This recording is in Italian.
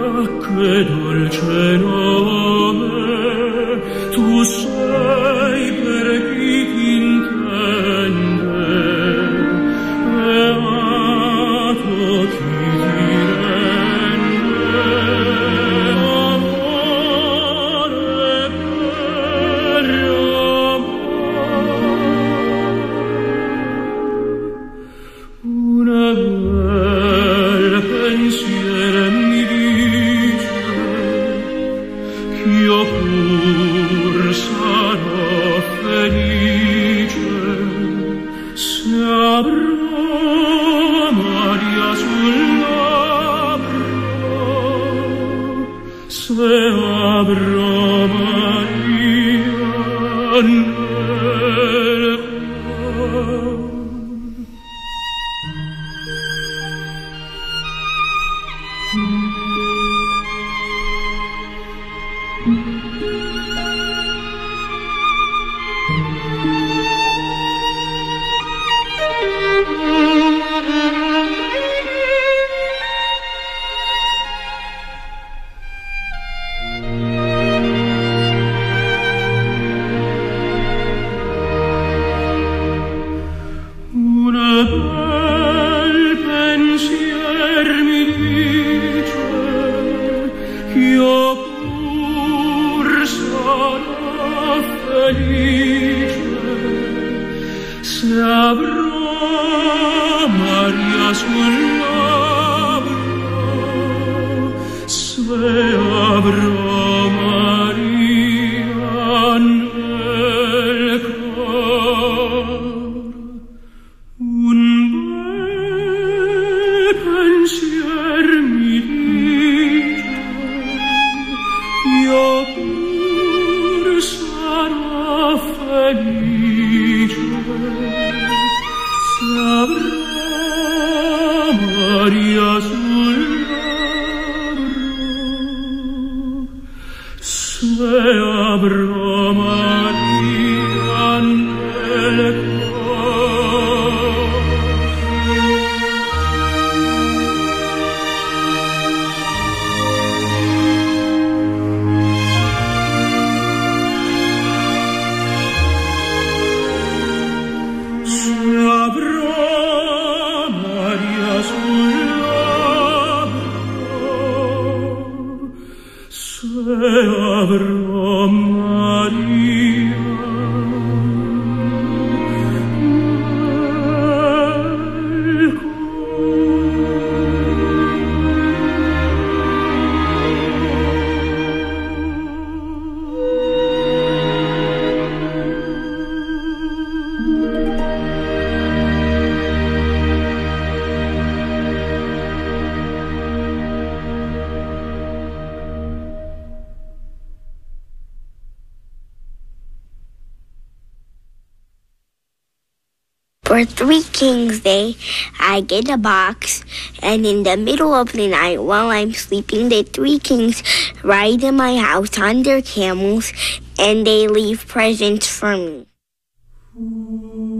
che dolce nome tu sei per chi ti intende, beato chi ti rende amore per amore. Una bel pensiero mi dice ch'io pur sarò felice se avrò Maria sul labbro, se avrò Maria nel cuore. Una bel pensier mi dice ch'io pur sarò felice se avrò Maria sul labbro, se avrò Maria nel cuore. Un bel pensier mi dice io pur sarò felice se avrò Maria sul labbro, se avrò Maria nel avrò Maria nel For Three Kings Day, I get a box, and in the middle of the night while I'm sleeping, the three kings ride in my house on their camels, and they leave presents for me.